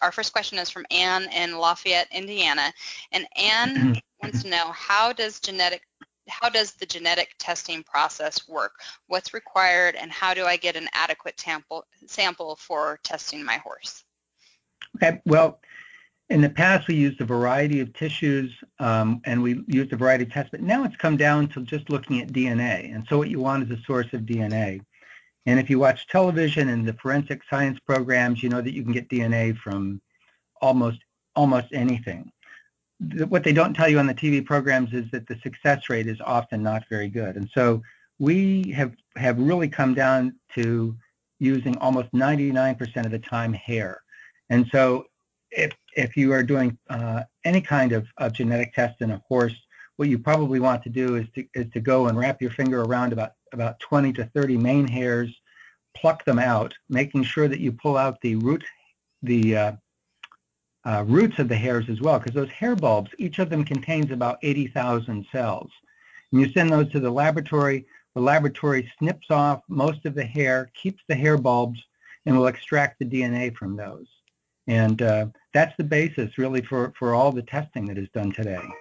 our first question is from Anne in Lafayette, Indiana, and Anne wants to know, how does the genetic testing process work? What's required, and how do I get an adequate sample for testing my horse? Okay, well, in the past we used a variety of tissues and we used a variety of tests, but now it's come down to just looking at DNA. And so what you want is a source of DNA. And if you watch television and the forensic science programs, you know that you can get DNA from almost anything. What they don't tell you on the TV programs is that the success rate is often not very good. And so we have really come down to using almost 99% of the time hair. And so if you are doing any kind of genetic test in a horse, what you probably want to do is to go and wrap your finger around about 20 to 30 main hairs, pluck them out, making sure that you pull out the roots of the hairs as well, because those hair bulbs, each of them contains about 80,000 cells. And you send those to the laboratory snips off most of the hair, keeps the hair bulbs, and will extract the DNA from those. And that's the basis really for all the testing that is done today.